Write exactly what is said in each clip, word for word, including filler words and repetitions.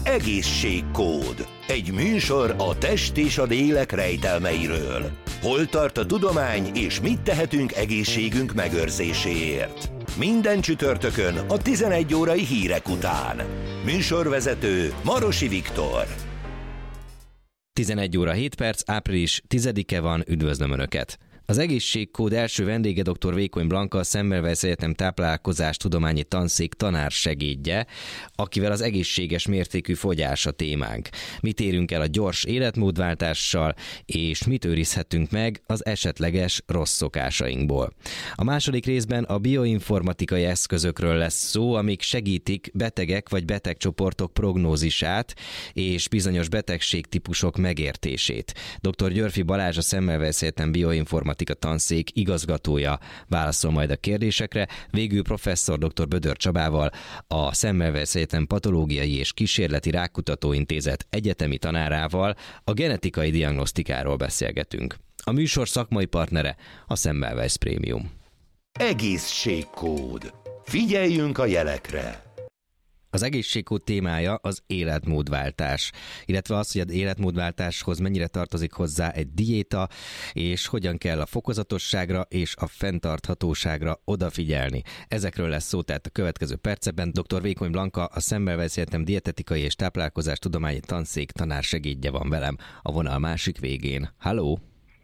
Egészségkód. Egy műsor a test és a lélek rejtelmeiről. Hol tart a tudomány, és mit tehetünk egészségünk megőrzéséért? Minden csütörtökön a tizenegy órai hírek után. Műsorvezető Marosi Viktor. tizenegy óra hét perc, április tizedike van, üdvözlöm Önöket! Az Egészségkód első vendége dr. Vékony Blanka, a Semmelweis Egyetem táplálkozástudományi tanszék tanársegédje, akivel az egészséges mértékű fogyás a témánk. Mit érünk el a gyors életmódváltással, és mit őrizhetünk meg az esetleges rossz szokásainkból. A második részben a bioinformatikai eszközökről lesz szó, amik segítik betegek vagy betegcsoportok prognózisát és bizonyos betegségtípusok megértését. dr. Györfi Balázs, a Semmelweis Egyetem bioinformatikai a tanszék igazgatója válaszol majd a kérdésekre, végül professzor dr. Bödör Csabával, a Semmelweis Egyetem Patológiai és Kísérleti Rákkutató Intézet egyetemi tanárával a genetikai diagnosztikáról beszélgetünk. A műsor szakmai partnere a Semmelweis Premium. Egészségkód. Figyeljünk a jelekre! Az egészségkód témája az életmódváltás, illetve az, hogy az életmódváltáshoz mennyire tartozik hozzá egy diéta, és hogyan kell a fokozatosságra és a fenntarthatóságra odafigyelni. Ezekről lesz szó tehát a következő percekben. dr. Vékony Blanka, a Semmelweis Egyetem dietetikai és táplálkozástudományi tanszék tanársegédje van velem a vonal másik végén. Halló!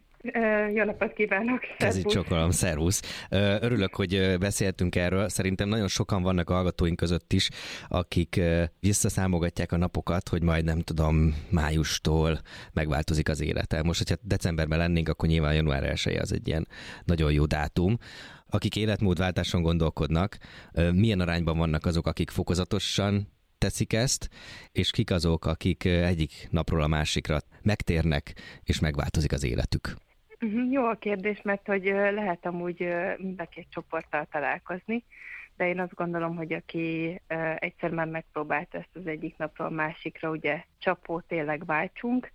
Jó napot kívánok! Ez itt csokolom, szervusz! Örülök, hogy beszéltünk erről. Szerintem nagyon sokan vannak a hallgatóink között is, akik visszaszámogatják a napokat, hogy majd nem tudom, májustól megváltozik az élete. Most, hogyha decemberben lennénk, akkor nyilván január elseje az egy ilyen nagyon jó dátum. Akik életmódváltáson gondolkodnak, milyen arányban vannak azok, akik fokozatosan teszik ezt, és kik azok, akik egyik napról a másikra megtérnek, és megváltozik az életük? Jó a kérdés, mert hogy lehet amúgy mind a két csoporttal találkozni, de én azt gondolom, hogy aki egyszer már megpróbált ezt az egyik napról másikra, ugye csapó tényleg váltsunk,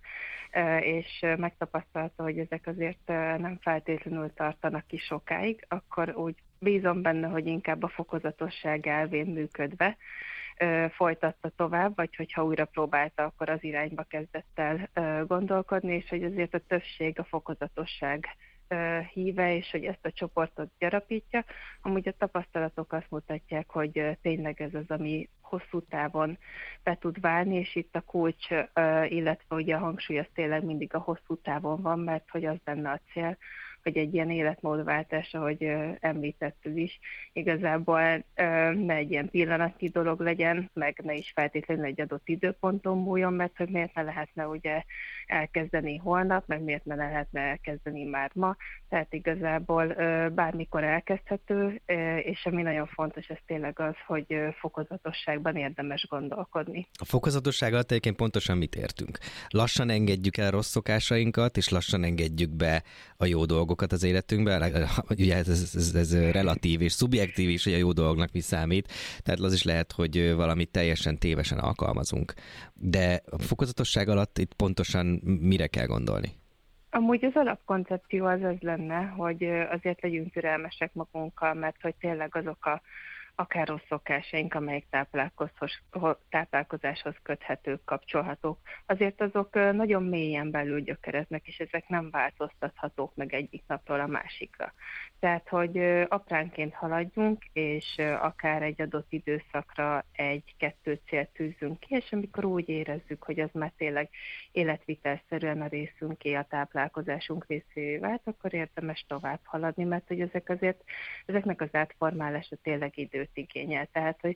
és megtapasztalta, hogy ezek azért nem feltétlenül tartanak ki sokáig, akkor úgy bízom benne, hogy inkább a fokozatosság elvén működve folytatta tovább, vagy hogyha újra próbálta, akkor az irányba kezdett el gondolkodni, és hogy azért a többség a fokozatosság híve, és hogy ezt a csoportot gyarapítja. Amúgy a tapasztalatok azt mutatják, hogy tényleg ez az, ami hosszú távon be tud válni, és itt a kulcs, illetve ugye a hangsúly az tényleg mindig a hosszú távon van, mert hogy az benne a cél, hogy egy ilyen életmódváltás, ahogy említettük is, igazából ne egy ilyen pillanatnyi dolog legyen, meg ne is feltétlenül egy adott időponton múljon, mert hogy miért ne lehetne ugye elkezdeni holnap, meg miért ne lehetne elkezdeni már ma, tehát igazából bármikor elkezdhető, és ami nagyon fontos, ez tényleg az, hogy fokozatosságban érdemes gondolkodni. A fokozatosság alatt egyébként pontosan mit értünk? Lassan engedjük el rossz szokásainkat, és lassan engedjük be a jó dolgokat az életünkben. Ugye ez, ez, ez relatív és szubjektív is, hogy a jó dolognak mi számít, tehát az is lehet, hogy valamit teljesen tévesen alkalmazunk. De a fokozatosság alatt itt pontosan mire kell gondolni? Amúgy az alapkoncepció az az lenne, hogy azért legyünk türelmesek magunkkal, mert hogy tényleg azok a akár rossz szokásaink, amelyek táplálkozáshoz köthetők, kapcsolhatók, azért azok nagyon mélyen belül gyökereznek, és ezek nem változtathatók meg egyik napról a másikra. Tehát, hogy apránként haladjunk, és akár egy adott időszakra egy-kettő célt tűzzünk ki, és amikor úgy érezzük, hogy az már tényleg életvitelszerűen a részünké, a táplálkozásunk részévé vált, akkor érdemes tovább haladni, mert hogy ezek azért, ezeknek az átformálása tényleg időt igényel. Tehát, hogy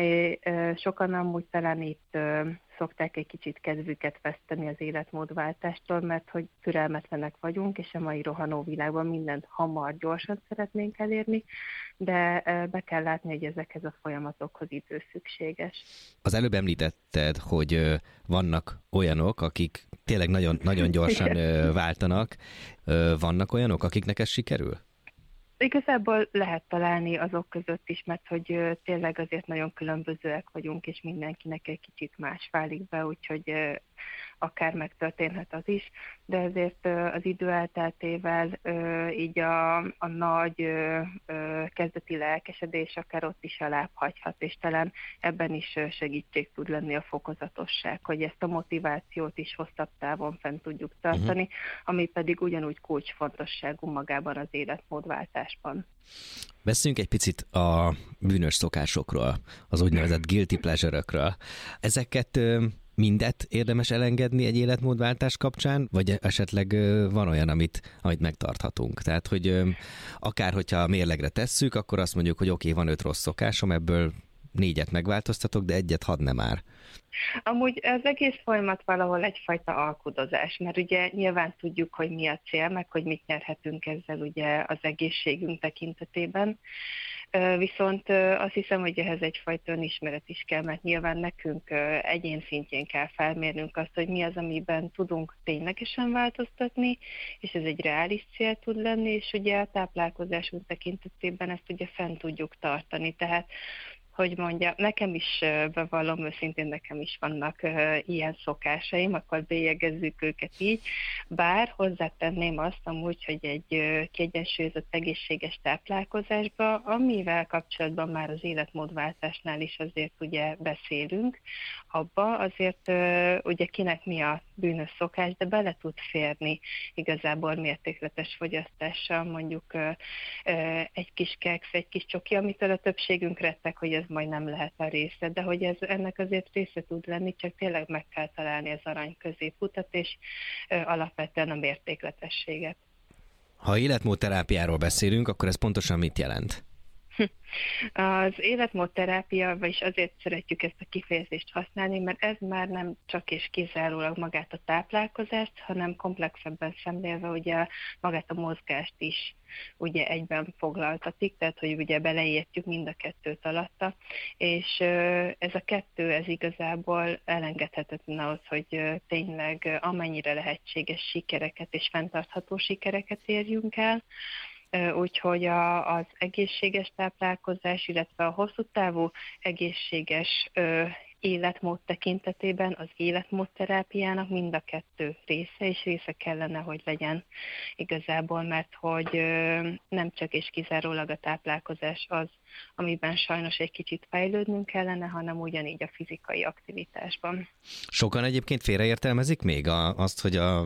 sokan amúgy talán itt szokták egy kicsit kedvüket veszteni az életmódváltástól, mert hogy türelmetlenek vagyunk, és a mai rohanó világban mindent hamar, gyorsan szeretnénk elérni, de be kell látni, hogy ezekhez a folyamatokhoz idő szükséges. Az előbb említetted, hogy vannak olyanok, akik tényleg nagyon, nagyon gyorsan váltanak. Vannak olyanok, akiknek ez sikerül? Igazából lehet találni azok között is, mert hogy tényleg azért nagyon különbözőek vagyunk, és mindenkinek egy kicsit más válik be, úgyhogy akár megtörténhet az is, de ezért az idő elteltével így a, a nagy kezdeti lelkesedés akár ott is alább hagyhat, és talán ebben is segítség tud lenni a fokozatosság, hogy ezt a motivációt is hosszabb távon fent tudjuk tartani, uh-huh. ami pedig ugyanúgy kulcsfontosságú magában az életmódváltásban. Beszéljünk egy picit a bűnös szokásokról, az úgynevezett guilty pleasure-ökről. Ezeket mindet érdemes elengedni egy életmódváltás kapcsán, vagy esetleg van olyan, amit, amit megtarthatunk? Tehát, hogy akár hogyha mérlegre tesszük, akkor azt mondjuk, hogy oké, okay, van öt rossz szokásom, ebből négyet megváltoztatok, de egyet hadd ne már. Amúgy az egész folyamat valahol egyfajta alkudozás, mert ugye nyilván tudjuk, hogy mi a cél, meg hogy mit nyerhetünk ezzel ugye az egészségünk tekintetében. Viszont azt hiszem, hogy ehhez egyfajta önismeret is kell, mert nyilván nekünk egyén szintjén kell felmérnünk azt, hogy mi az, amiben tudunk ténylegesen változtatni, és ez egy reális cél tud lenni, és ugye a táplálkozásunk tekintetében ezt ugye fent tudjuk tartani. Tehát hogy mondja, nekem is bevallom, őszintén nekem is vannak uh, ilyen szokásaim, akkor bélyegezzük őket így, bár hozzátenném azt amúgy, hogy egy uh, kiegyensúlyozott egészséges táplálkozásba, amivel kapcsolatban már az életmódváltásnál is azért ugye beszélünk, abba azért uh, ugye kinek mi a bűnös szokás, de bele tud férni igazából mértékletes fogyasztással, mondjuk uh, uh, egy kis keksz, egy kis csoki, amitől a többségünk rettek, hogy ez majd nem lehet a része, de hogy ez ennek azért része tud lenni, csak tényleg meg kell találni az arany középutat, és ö, alapvetően a mértékletességet. Ha életmódterápiáról beszélünk, akkor ez pontosan mit jelent? Az életmódterápia, vagyis azért szeretjük ezt a kifejezést használni, mert ez már nem csak és kizárólag magát a táplálkozást, hanem komplexebben szemlélve ugye magát a mozgást is ugye egyben foglaltatik, tehát hogy ugye beleértjük mind a kettőt alatta, és ez a kettő, ez igazából elengedhetetlen ahhoz, hogy tényleg amennyire lehetséges sikereket és fenntartható sikereket érjünk el. Úgyhogy a, az egészséges táplálkozás, illetve a hosszú távú egészséges ö, életmód tekintetében az életmódterápiának mind a kettő része, és része kellene, hogy legyen igazából, mert hogy ö, nem csak és kizárólag a táplálkozás az, amiben sajnos egy kicsit fejlődnünk kellene, hanem ugyanígy a fizikai aktivitásban. Sokan egyébként félreértelmezik még azt, hogy a,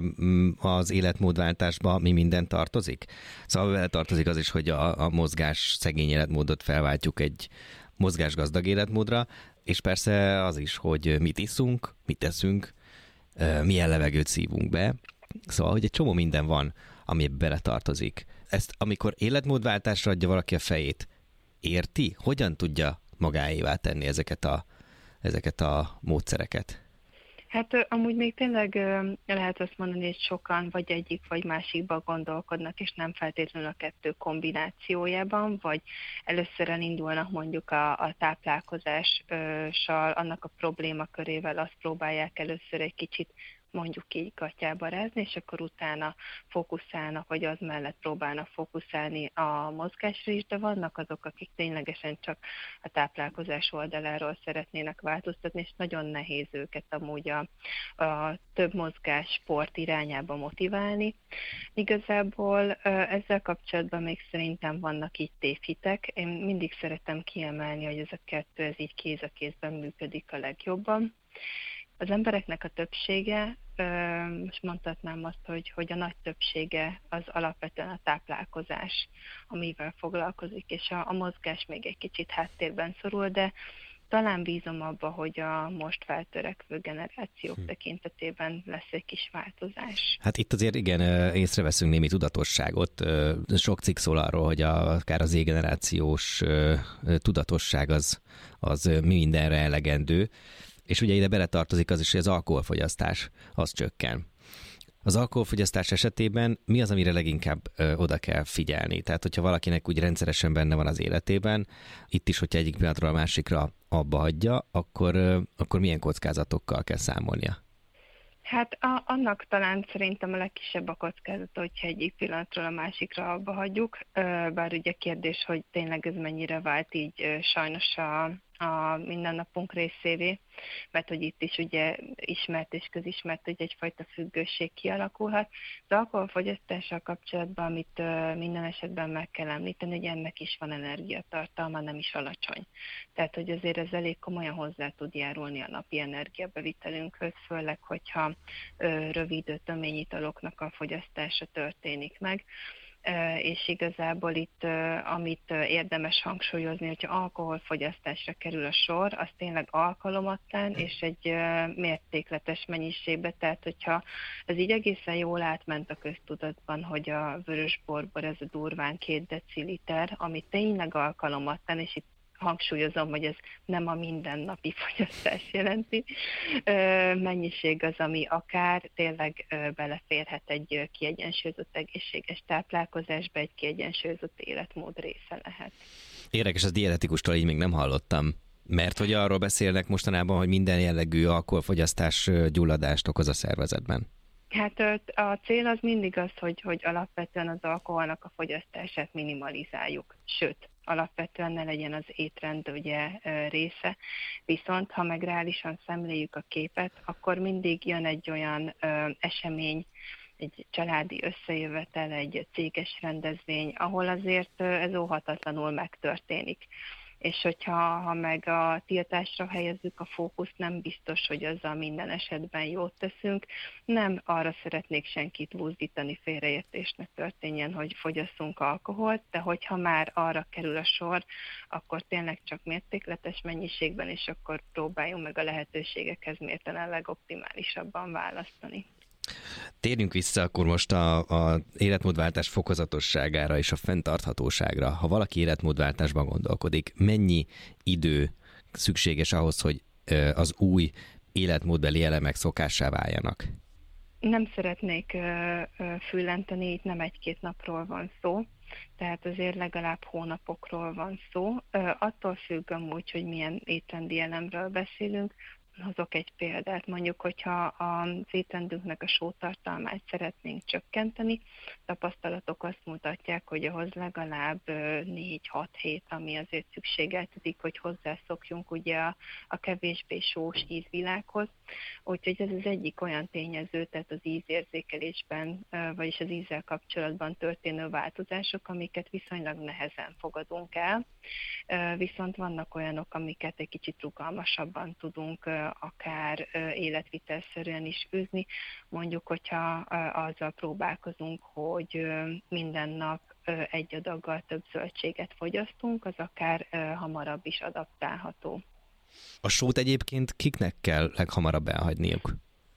az életmódváltásban mi minden tartozik? Szóval vele tartozik az is, hogy a, a mozgás szegény életmódot felváltjuk egy mozgásgazdag életmódra, és persze az is, hogy mit iszunk, mit teszünk, milyen levegőt szívunk be. Szóval, hogy egy csomó minden van, ami bele tartozik. Ezt amikor életmódváltásra adja valaki a fejét, érti? Hogyan tudja magáévá tenni ezeket a, ezeket a módszereket? Hát amúgy még tényleg lehet azt mondani, hogy sokan vagy egyik, vagy másikba gondolkodnak, és nem feltétlenül a kettő kombinációjában, vagy először elindulnak mondjuk a, a táplálkozással, annak a problémakörével, azt próbálják először egy kicsit mondjuk így gatyába rázni, és akkor utána fókuszálnak, vagy az mellett próbálnak fókuszálni a mozgásra is, de vannak azok, akik ténylegesen csak a táplálkozás oldaláról szeretnének változtatni, és nagyon nehéz őket amúgy a, a több mozgás sport irányába motiválni. Igazából ezzel kapcsolatban még szerintem vannak így tévhitek. Én mindig szeretem kiemelni, hogy ez a kettő, ez így kéz a kézben működik a legjobban. Az embereknek a többsége, most mondhatnám azt, hogy, hogy a nagy többsége az alapvetően a táplálkozás, amivel foglalkozik, és a, a mozgás még egy kicsit háttérben szorul, de talán bízom abba, hogy a most feltörekvő generációk hm. tekintetében lesz egy kis változás. Hát itt azért igen, észreveszünk némi tudatosságot. Sok cikk szól arról, hogy a, akár az Z-generációs tudatosság az, az mindenre elegendő. És ugye ide beletartozik az is, hogy az alkoholfogyasztás az csökken. Az alkoholfogyasztás esetében mi az, amire leginkább ö, oda kell figyelni? Tehát, hogyha valakinek úgy rendszeresen benne van az életében, itt is, hogyha egyik pillanatról a másikra abba hagyja, akkor, ö, akkor milyen kockázatokkal kell számolnia? Hát a, annak talán szerintem a legkisebb a kockázata, hogyha egyik pillanatról a másikra abba hagyjuk, bár ugye kérdés, hogy tényleg ez mennyire vált így sajnos a a mindennapunk részévé, mert hogy itt is ugye ismert és közismert, hogy egyfajta függőség kialakulhat. Az alkoholfogyasztással kapcsolatban, amit uh, minden esetben meg kell említeni, hogy ennek is van energiatartalma, nem is alacsony. Tehát, hogy azért ez elég komolyan hozzá tud járulni a napi energiabevitelünkhöz, főleg, hogyha uh, rövid töményitaloknak a fogyasztása történik meg. És igazából itt, amit érdemes hangsúlyozni, hogyha alkoholfogyasztásra kerül a sor, az tényleg alkalomattán és egy mértékletes mennyiségbe, tehát hogyha ez így egészen jól átment a köztudatban, hogy a vörösborból ez a durván két deciliter, ami tényleg alkalomattán, és itt hangsúlyozom, hogy ez nem a mindennapi fogyasztás jelenti. Mennyiség az, ami akár tényleg beleférhet egy kiegyensúlyozott egészséges táplálkozásba, egy kiegyensúlyozott életmód része lehet. Érdekes, az dietetikustól így még nem hallottam. Mert hogy arról beszélnek mostanában, hogy minden jellegű alkoholfogyasztás gyulladást okoz a szervezetben. Hát a cél az mindig az, hogy, hogy alapvetően az alkoholnak a fogyasztását minimalizáljuk, sőt, alapvetően ne legyen az étrend ugye része, viszont ha meg reálisan szemléljük a képet, akkor mindig jön egy olyan ö, esemény, egy családi összejövetel, egy céges rendezvény, ahol azért ez óhatatlanul megtörténik. És hogyha ha meg a tiltásra helyezzük a fókuszt, nem biztos, hogy azzal minden esetben jót teszünk. Nem arra szeretnék senkit buzdítani, félreértés ne történjen, hogy fogyasszunk alkoholt, de hogyha már arra kerül a sor, akkor tényleg csak mértékletes mennyiségben, és akkor próbáljunk meg a lehetőségekhez mértelen legoptimálisabban választani. Térjünk vissza akkor most a, a életmódváltás fokozatosságára és a fenntarthatóságra. Ha valaki életmódváltásban gondolkodik, mennyi idő szükséges ahhoz, hogy az új életmódbeli elemek szokássá váljanak? Nem szeretnék füllenteni, itt nem egy-két napról van szó, tehát azért legalább hónapokról van szó. Attól függ amúgy, hogy milyen étrendi elemről beszélünk. Hozok egy példát, mondjuk, hogyha az étrendünknek a sótartalmát szeretnénk csökkenteni, tapasztalatok azt mutatják, hogy ahhoz legalább négy-hat hét, ami azért szükségeltetik, hogy hozzászokjunk ugye a, a kevésbé sós ízvilághoz. Úgyhogy ez az egyik olyan tényező, tehát az ízérzékelésben, vagyis az ízzel kapcsolatban történő változások, amiket viszonylag nehezen fogadunk el. Viszont vannak olyanok, amiket egy kicsit rugalmasabban tudunk akár életvitelszerűen is űzni. Mondjuk, hogyha azzal próbálkozunk, hogy minden nap egy adaggal több zöldséget fogyasztunk, az akár hamarabb is adaptálható. A sót egyébként kiknek kell leghamarabb elhagyniuk?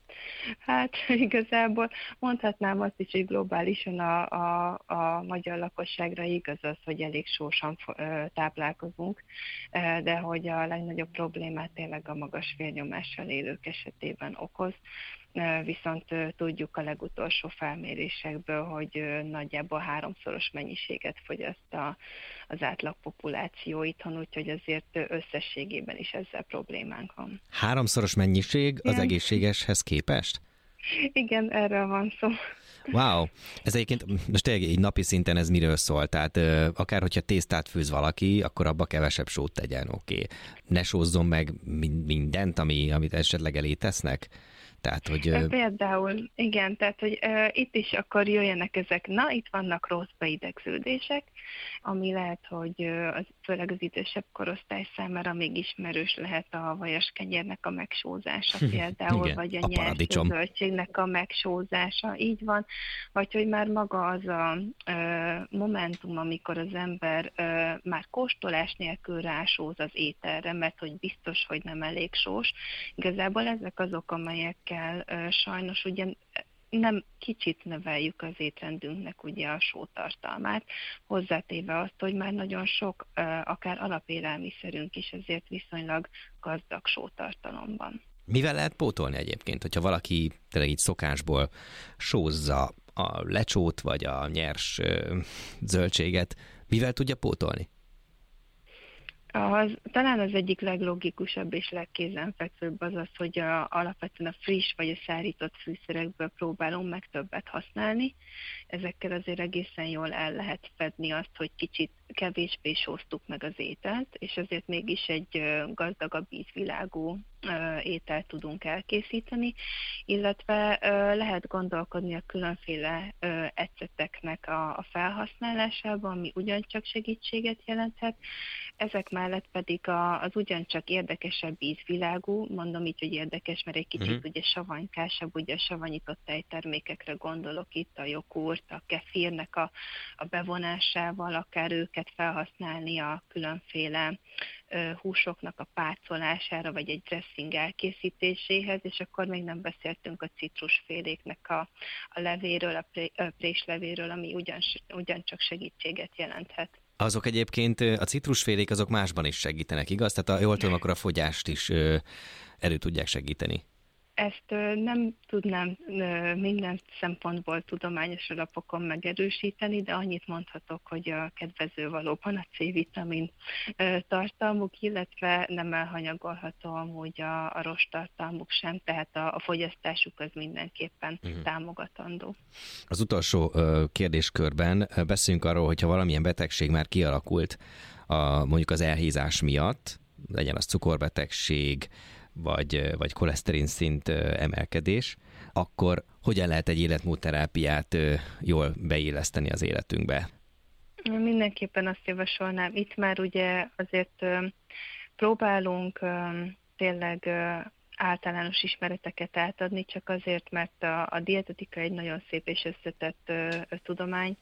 Hát igazából mondhatnám azt is, hogy globálisan a, a, a magyar lakosságra igaz az, hogy elég sósan táplálkozunk, de hogy a legnagyobb problémát tényleg a magas vérnyomással élők esetében okoz. Viszont tudjuk a legutolsó felmérésekből, hogy nagyjából háromszoros mennyiséget fogyaszt a, az átlagpopuláció itthon, úgyhogy azért összességében is ezzel problémánk van. Háromszoros mennyiség az Igen. egészségeshez képest? Igen, erről van szó. Wow! Ez egyébként most tényleg így napi szinten ez miről szól? Tehát akár hogyha tésztát főz valaki, akkor abba kevesebb sót tegyen, oké. Okay. Ne sózzon meg mindent, ami, amit esetleg elé tesznek? Tehát, hogy... Például, igen, tehát, hogy uh, itt is akkor jöjjenek ezek, na, itt vannak rossz beidegződések, ami lehet, hogy uh, az, főleg az idősebb korosztály számára még ismerős lehet a vajaskenyérnek a megsózása például, igen, vagy a, a nyers zöldségnek a megsózása, így van, vagy hogy már maga az a uh, momentum, amikor az ember uh, már kóstolás nélkül rásóz az ételre, mert hogy biztos, hogy nem elég sós. Igazából ezek azok, amelyek sajnos ugye nem kicsit növeljük az étrendünknek ugye a sótartalmát, hozzátéve azt, hogy már nagyon sok, akár alapélelmiszerünk is ezért viszonylag gazdag sótartalomban. Mivel lehet pótolni egyébként, hogyha valaki tényleg így szokásból sózza a lecsót vagy a nyers zöldséget, mivel tudja pótolni? Az, talán az egyik leglogikusabb és legkézenfekvőbb az az, hogy a, alapvetően a friss vagy a szárított fűszerekből próbálunk meg többet használni. Ezekkel azért egészen jól el lehet fedni azt, hogy kicsit kevésbé sóztuk meg az ételt, és ezért mégis egy gazdagabb ízvilágú ételt tudunk elkészíteni, illetve lehet gondolkodni a különféle eceteknek a felhasználásában, ami ugyancsak segítséget jelenthet. Ezek mellett pedig az ugyancsak érdekesebb ízvilágú, mondom így, hogy érdekes, mert egy kicsit uh-huh. ugye savanykásabb, ugye a savanyított tejtermékekre gondolok itt, a jogurt, a kefirnek a, a bevonásával, akár őket felhasználni a különféle húsoknak a pácolására, vagy egy dressing elkészítéséhez, és akkor még nem beszéltünk a citrusféléknek a, a levéről, a, pré, a préslevéről, ami ugyan, ugyancsak segítséget jelenthet. Azok egyébként, a citrusfélék azok másban is segítenek, igaz? Tehát a, jól tudom, akkor a fogyást is ö, elő tudják segíteni. Ezt nem tudnám minden szempontból tudományos alapokon megerősíteni, de annyit mondhatok, hogy a kedvező valóban a C-vitamin tartalmuk, illetve nem elhanyagolható amúgy a, a rosttartalmuk sem, tehát a, a fogyasztásuk az mindenképpen uh-huh. támogatandó. Az utolsó kérdéskörben beszéljünk arról, hogyha valamilyen betegség már kialakult, a, mondjuk az elhízás miatt, legyen az cukorbetegség, vagy, vagy koleszterin szint emelkedés, akkor hogyan lehet egy életmódterápiát jól beilleszteni az életünkbe? Mindenképpen azt javasolnám. Itt már ugye azért próbálunk tényleg általános ismereteket átadni, csak azért, mert a, a dietetika egy nagyon szép és összetett tudomány,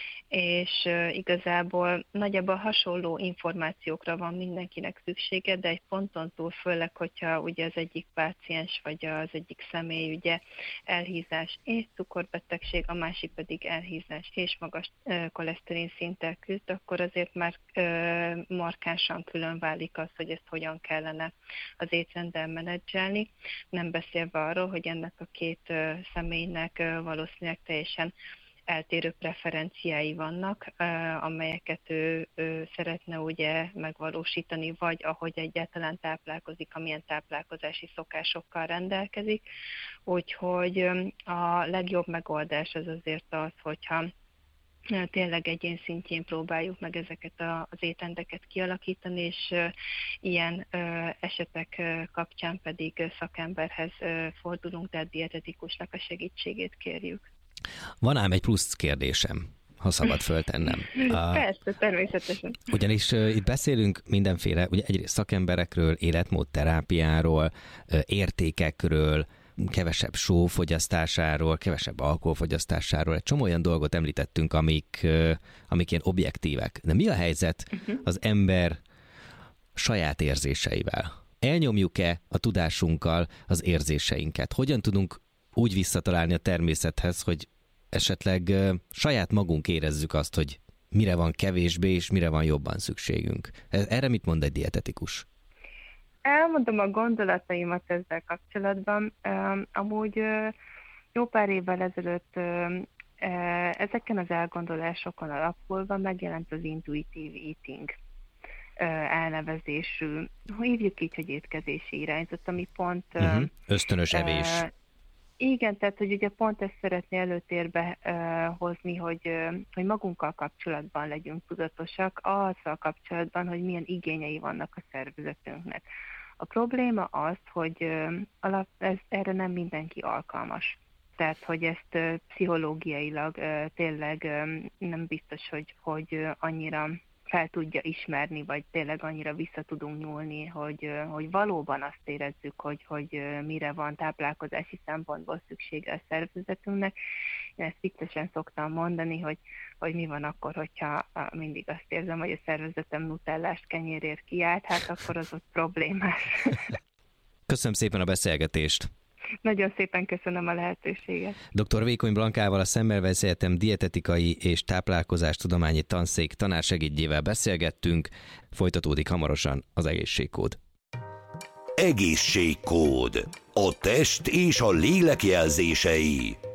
és igazából nagyjából hasonló információkra van mindenkinek szüksége, de egy ponton túl, főleg, hogyha ugye az egyik páciens vagy az egyik személy ugye elhízás és cukorbetegség, a másik pedig elhízás és magas koleszterin szinttel küzd, akkor azért már markánsan külön válik az, hogy ezt hogyan kellene az étrenddel menedzselni, nem beszélve arról, hogy ennek a két személynek valószínűleg teljesen eltérő preferenciái vannak, amelyeket ő, ő szeretne ugye megvalósítani, vagy ahogy egyáltalán táplálkozik, amilyen táplálkozási szokásokkal rendelkezik. Úgyhogy a legjobb megoldás az azért az, hogyha tényleg egyén szintjén próbáljuk meg ezeket az étrendeket kialakítani, és ilyen esetek kapcsán pedig szakemberhez fordulunk, tehát dietetikusnak a segítségét kérjük. Van ám egy plusz kérdésem, ha szabad föltennem. Persze, természetesen. Ugyanis uh, itt beszélünk mindenféle, ugye egyrészt szakemberekről, életmódterápiáról, uh, értékekről, kevesebb só fogyasztásáról, kevesebb alkoholfogyasztásáról, egy csomó olyan dolgot említettünk, amik, uh, amik ilyen objektívek. De mi a helyzet uh-huh. az ember saját érzéseivel? Elnyomjuk-e a tudásunkkal az érzéseinket? Hogyan tudunk úgy visszatalálni a természethez, hogy esetleg uh, saját magunk érezzük azt, hogy mire van kevésbé, és mire van jobban szükségünk. Erre mit mond egy dietetikus? Elmondom a gondolataimat ezzel kapcsolatban. Um, amúgy uh, jó pár évvel ezelőtt uh, ezeken az elgondolásokon alapulva megjelent az intuitív eating uh, elnevezésű, hívjuk így, hogy étkezési irányzat, ami pont... Uh, uh-huh. Ösztönös evés. Uh, Igen, tehát hogy ugye pont ezt szeretné előtérbe uh, hozni, hogy, uh, hogy magunkkal kapcsolatban legyünk tudatosak, azzal kapcsolatban, hogy milyen igényei vannak a szervezetünknek. A probléma az, hogy uh, alap, ez, erre nem mindenki alkalmas. Tehát, hogy ezt uh, pszichológiailag uh, tényleg um, nem biztos, hogy, hogy uh, annyira fel tudja ismerni, vagy tényleg annyira vissza tudunk nyúlni, hogy, hogy valóban azt érezzük, hogy, hogy mire van táplálkozási szempontból szüksége a szervezetünknek. Én ezt viccesen szoktam mondani, hogy, hogy mi van akkor, hogyha mindig azt érzem, hogy a szervezetem nutellást kenyérért kiállt, hát akkor az ott problémás. Köszönöm szépen a beszélgetést! Nagyon szépen köszönöm a lehetőséget. doktor Vékony Blankával, a Semmelweis Egyetem dietetikai és táplálkozástudományi tanszék tanársegédjével beszélgettünk, folytatódik hamarosan az Egészségkód. Egészségkód. A test és a lélek jelzései.